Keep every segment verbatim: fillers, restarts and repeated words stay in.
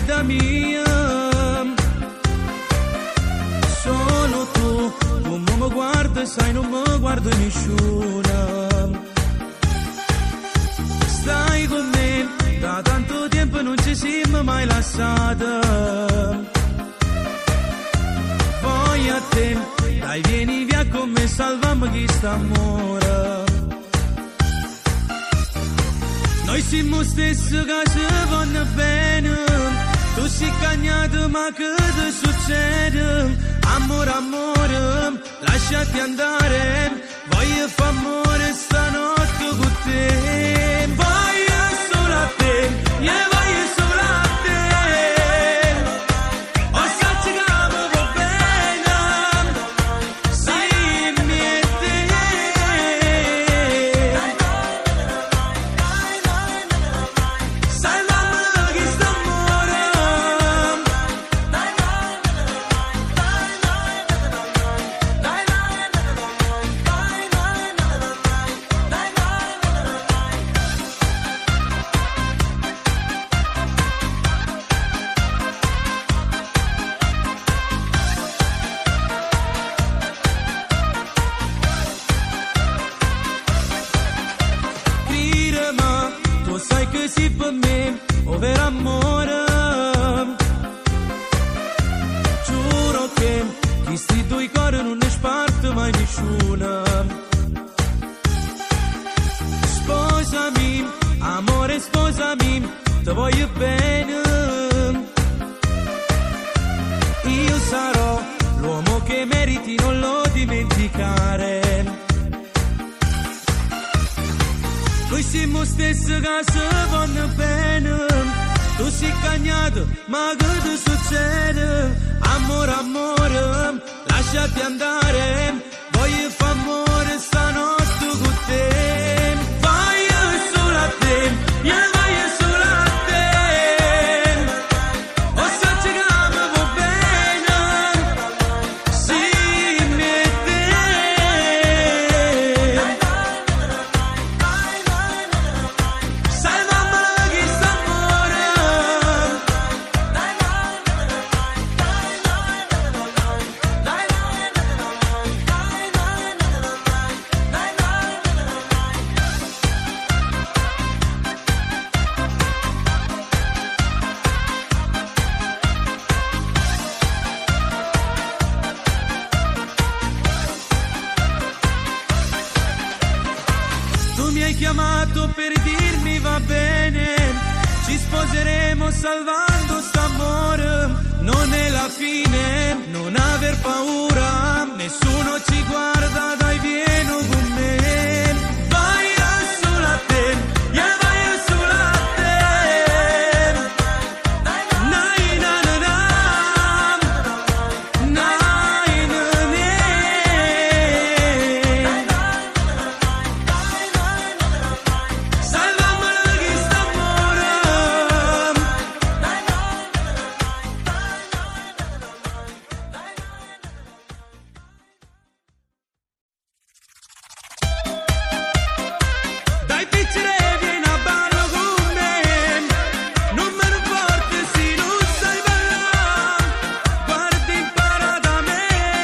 da mia. Solo tu, tu non mi guardi, sai non mi guardo nessuna. Stai con me, da tanto tempo non ci siamo mai lasciati. Voglio a te, dai vieni via con me, salviamo questo amore. Noi siamo stessi che ci vanno bene. Tu sei cagnato ma che ti succede? Amore, amore, lasciati andare. Voglio fare amore stanotte con te. Voglio solo a te, io voglio solo a te. O sai che mi va bene, sì, mi e te. Salviamo questo amore. Credimi, tu sai che sei per me, oh vero amore. Giuro che questi due cuori non ne sparto mai nessuna. Sposami, amore sposami, ti voglio bene. Io sarò l'uomo che meriti, non lo dimenticare. Noi siamo stessi che si vanno bene. Tu sei cagnato, ma che ti succede? Amore, amore, lasciati andare. Voglio fare amore stanotte con te. Voglio solo a te, io voglio solo a te. O sai che mi va bene, sì, mi e te. Salviamo questo amore. Tu mi hai chiamato per dirmi va bene, ci sposeremo salvando st'amore. Non è la fine, non aver paura, nessuno ci guarda, dai vieni con me. Voglio solo a te, io voglio solo a te. Nai na na na, nai na ne. Salviamo questo amore. Dai piccere vieni a ballo con me. Non me ne importa se non sai ballare. Guarda impara da me.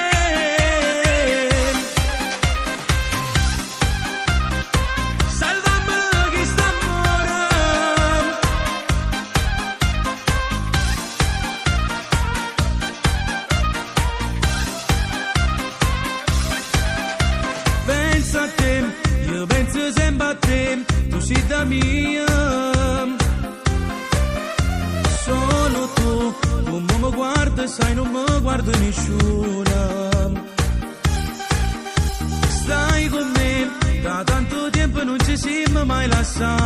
Salviamo questo amore. Pensa a te, io penso sempre a te, tu sei da mia. Solo tu, tu non mi guardi, sai non mi guardo nessuna. Stai con me, da tanto tempo non ci siamo mai lasciati.